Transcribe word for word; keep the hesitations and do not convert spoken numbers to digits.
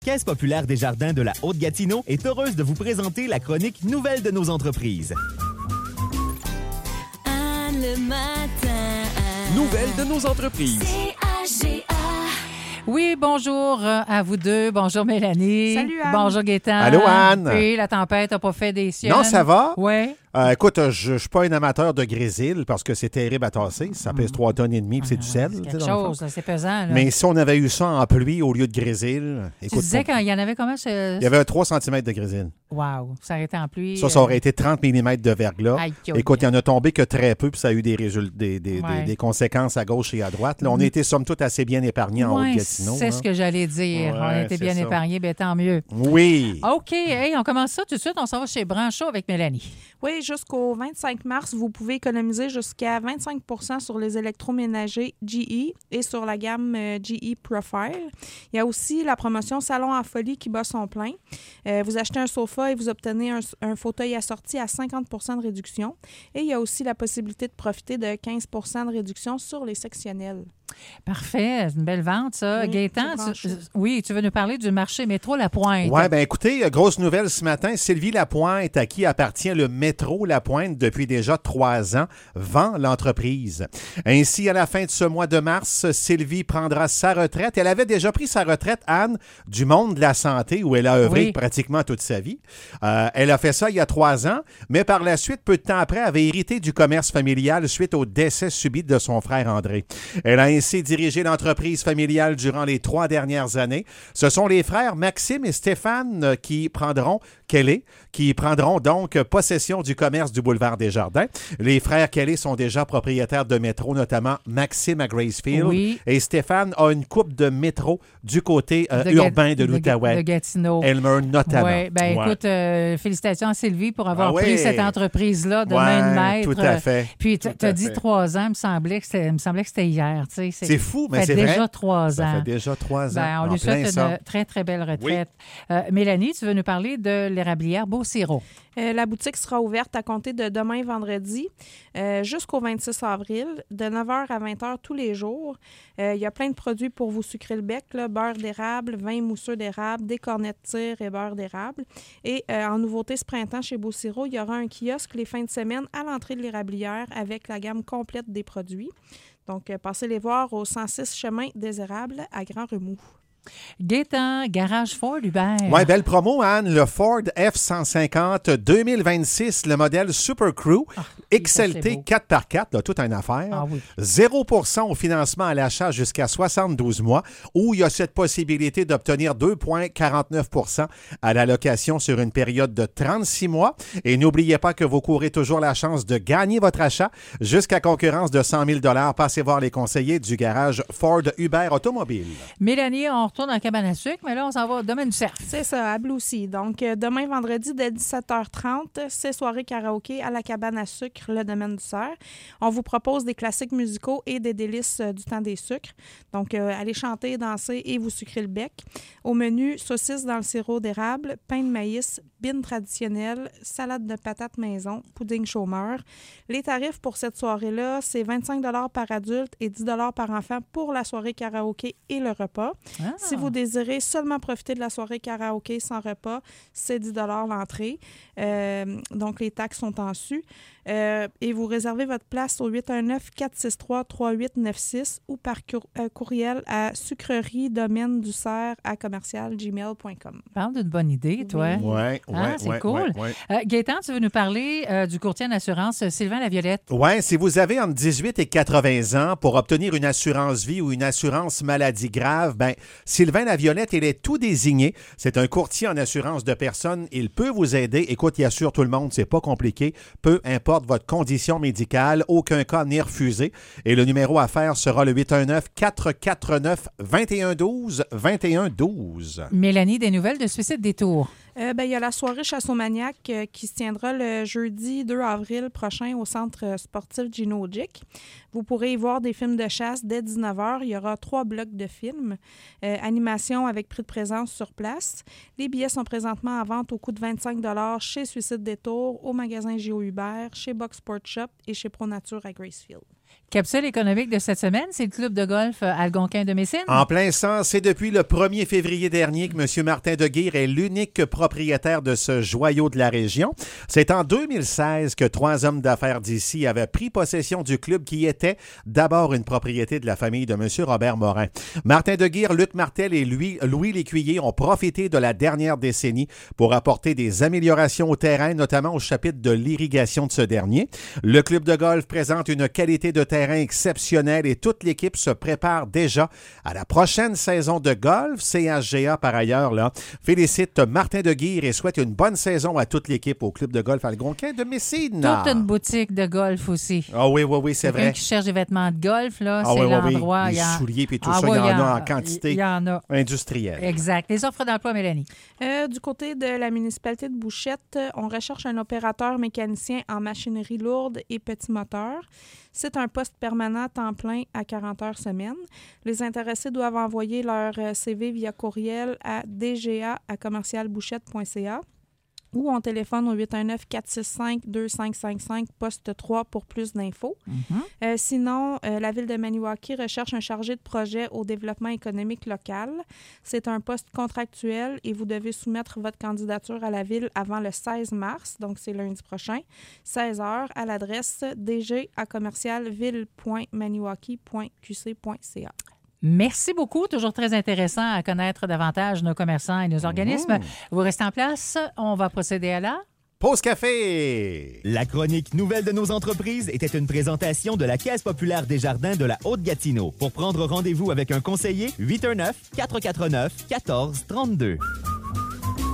Caisse populaire des Jardins de la Haute-Gatineau est heureuse de vous présenter la chronique Nouvelles de nos entreprises. Anne le matin. Nouvelles de nos entreprises. C A G A. Oui, bonjour à vous deux. Bonjour Mélanie. Salut Anne. Bonjour Gaétan. Allô Anne. Oui, la tempête n'a pas fait des siennes. Non, ça va? Oui. Euh, écoute, je ne suis pas un amateur de grésil parce que c'est terrible à tasser. Ça pèse trois tonnes et demie puis c'est du sel. C'est tu sais, quelque dans le fond. chose, là, c'est pesant. Là. Mais si on avait eu ça en pluie au lieu de grésil, tu écoute, disais pour- qu'il y en avait comment? Ce... il y avait trois centimètres de grésil. Wow, ça aurait été en pluie. Ça, ça aurait euh, été trente millimètres de verglas. Aïe, aïe. Écoute, il y en a tombé que très peu, puis ça a eu des, résultats, des, des, Ouais. des, des conséquences à gauche et à droite. Là, on a été, somme toute, assez bien épargnés en ouais, Haute-Gatineau. c'est hein. ce que j'allais dire. on a Ouais, été c'est bien ça. épargnés, bien tant mieux. Oui. OK, hey, on commence ça tout de suite. On s'en va chez Branchot avec Mélanie. Oui, jusqu'au vingt-cinq mars, vous pouvez économiser jusqu'à vingt-cinq pour cent sur les électroménagers G E et sur la gamme euh, G E Profile. Il y a aussi la promotion Salon en folie qui bat son plein. Euh, vous achetez un sofa et vous obtenez un, un fauteuil assorti à cinquante pour cent de réduction. Et il y a aussi la possibilité de profiter de quinze pour cent de réduction sur les sectionnels. Parfait, c'est une belle vente, ça. Oui, Gaétan, c'est Branchot. tu, oui, tu veux nous parler du marché métro La Pointe. Oui, bien écoutez, grosse nouvelle ce matin. Sylvie Lapointe, à qui appartient le métro Lapointe depuis déjà trois ans, vend l'entreprise. Ainsi, à la fin de ce mois de mars, Sylvie prendra sa retraite. Elle avait déjà pris sa retraite, Anne, du monde de la santé, où elle a œuvré Oui. pratiquement toute sa vie. Euh, elle a fait ça il y a trois ans, mais par la suite, peu de temps après, avait hérité du commerce familial suite au décès subit de son frère André. Elle a ainsi dirigé l'entreprise familiale durant les trois dernières années. Ce sont les frères Maxime et Stéphane euh, qui prendront, Kelly, qui prendront donc possession du commerce du boulevard des Jardins. Les frères Kelly sont déjà propriétaires de métro, notamment Maxime à Gracefield. Oui. Et Stéphane a une coupe de métro du côté euh, De urbain Ga- de de l'Outaouais. Gatineau. Elmer notamment. Oui, bien Ouais. écoute, euh, félicitations à Sylvie pour avoir Ah oui. pris cette entreprise-là de Ouais, main de maître. tout à fait. Puis tu Tout as à dit fait. trois ans, il me semblait que c'était, il me semblait que c'était hier. tu sais. C'est fou, mais ça c'est fait vrai. déjà trois Ça ans. fait déjà trois ans. Ben, on En lui plein souhaite ça. une très, très belle retraite. Euh, Mélanie, tu veux nous parler de l'érablière Beau-Sirop. Euh, la boutique sera ouverte à compter de demain vendredi euh, jusqu'au vingt-six avril, de neuf heures à vingt heures tous les jours. Euh, il y a plein de produits pour vous sucrer le bec, là, beurre d'érable, vin mousseux d'érable, des cornets de tir et beurre d'érable. Et euh, en nouveauté ce printemps chez Beau-Sirop, il y aura un kiosque les fins de semaine à l'entrée de l'érablière avec la gamme complète des produits. Donc, euh, passez les voir au cent six chemin des Érables à Grand-Remous. Gaétan, Garage Ford Hubert. Ouais, belle promo, Anne. Le Ford F cent cinquante deux mille vingt-six, le modèle Super Crew, X L ça, c'est T beau. quatre par quatre, là, toute une affaire. Ah oui. zéro pour cent au financement à l'achat jusqu'à soixante-douze mois, où il y a cette possibilité d'obtenir deux virgule quarante-neuf pour cent à la location sur une période de trente-six mois. Et n'oubliez pas que vous courez toujours la chance de gagner votre achat jusqu'à concurrence de cent mille dollars. Passez voir les conseillers du garage Ford Hubert Automobile. Mélanie, on retourne en cabane à sucre, mais là, on s'en va au domaine du cerf. C'est ça, à Bloussy. Donc, euh, demain, vendredi, dès dix-sept heures trente, c'est soirée karaoké à la cabane à sucre, le domaine du cerf. On vous propose des classiques musicaux et des délices euh, du temps des sucres. Donc, euh, allez chanter, danser et vous sucrer le bec. Au menu, saucisses dans le sirop d'érable, pain de maïs, bine traditionnelle, salade de patates maison, pudding chômeur. Les tarifs pour cette soirée-là, c'est vingt-cinq dollars par adulte et dix dollars par enfant pour la soirée karaoké et le repas. Ah. Si vous désirez seulement profiter de la soirée karaoké sans repas, c'est dix dollars l'entrée. Euh, donc, les taxes sont en su. Euh, et vous réservez votre place au huit un neuf, quatre six trois, trois huit neuf six ou par cour- euh, courriel à sucrerie domaine du cerf à commercial gmail point com. Parle d'une bonne idée, toi. Oui. Ouais, Ah, ouais, c'est ouais, cool. ouais, ouais. Euh, Gaétan, tu veux nous parler euh, du courtier en assurance euh, Sylvain Laviolette? Oui, si vous avez entre dix-huit et quatre-vingts ans, pour obtenir une assurance vie ou une assurance maladie grave, ben Sylvain Laviolette, il est tout désigné. C'est un courtier en assurance de personnes. Il peut vous aider. Écoute, il assure tout le monde, c'est pas compliqué. Peu importe votre condition médicale, aucun cas n'est refusé. Et le numéro à faire sera le huit un neuf, quatre quatre neuf, deux un un deux, deux un un deux. Mélanie, des nouvelles de Suicide Détour. Euh, ben, il y a la soirée Chasse-au-Maniac euh, qui se tiendra le jeudi deux avril prochain au centre euh, sportif Gino Gic. Vous pourrez y voir des films de chasse dès dix-neuf heures. Il y aura trois blocs de films. Euh, animation avec prix de présence sur place. Les billets sont présentement en vente au coût de vingt-cinq dollars chez Suicide Détour, au magasin Géo Hubert, chez Box Sport Shop et chez Pro Nature à Gracefield. Capsule économique de cette semaine, c'est le club de golf Algonquin de Messine. En plein sens, c'est depuis le premier février dernier que M. Martin de Guire est l'unique propriétaire de ce joyau de la région. C'est en deux mille seize que trois hommes d'affaires d'ici avaient pris possession du club qui était d'abord une propriété de la famille de M. Robert Morin. Martin de Guire, Luc Martel et lui, Louis Lécuyer ont profité de la dernière décennie pour apporter des améliorations au terrain, notamment au chapitre de l'irrigation de ce dernier. Le club de golf présente une qualité de terrain exceptionnelle et toute l'équipe se prépare déjà à la prochaine saison de golf. C H G A, par ailleurs, là, félicite Martin de Guire et souhaite une bonne saison à toute l'équipe au club de golf Algonquin de Messine. Toute une boutique de golf aussi. Ah oui, oui, oui, c'est Quelqu'un vrai. qui cherche des vêtements de golf, là, Ah c'est oui, oui, l'endroit. oui. Il y Les a... souliers puis tout Ah ça, oui, il y en il y a en- en quantité il y en a. industrielle. Exact. Les offres d'emploi, Mélanie. Euh, du côté de la municipalité de Bouchette, on recherche un opérateur mécanicien en machinerie lourde et petits moteurs. C'est un poste permanent à temps plein à quarante heures semaine. Les intéressés doivent envoyer leur euh, C V via courriel à d g a à commercial bouchette point c a ou on téléphone au huit un neuf, quatre six cinq, deux cinq cinq cinq, poste trois pour plus d'infos. Mm-hmm. Euh, sinon, euh, la Ville de Maniwaki recherche un chargé de projet au développement économique local. C'est un poste contractuel et vous devez soumettre votre candidature à la Ville avant le seize mars, donc c'est lundi prochain, seize heures, à l'adresse d g à commercial ville point maniwaki point q c point c a. Merci beaucoup. Toujours très intéressant à connaître davantage nos commerçants et nos organismes. Mmh. Vous restez en place. On va procéder à la... Pause café! La chronique Nouvelles de nos entreprises était une présentation de la Caisse populaire des jardins de la Haute-Gatineau. Pour prendre rendez-vous avec un conseiller, huit un neuf, quatre quatre neuf, un quatre trois deux.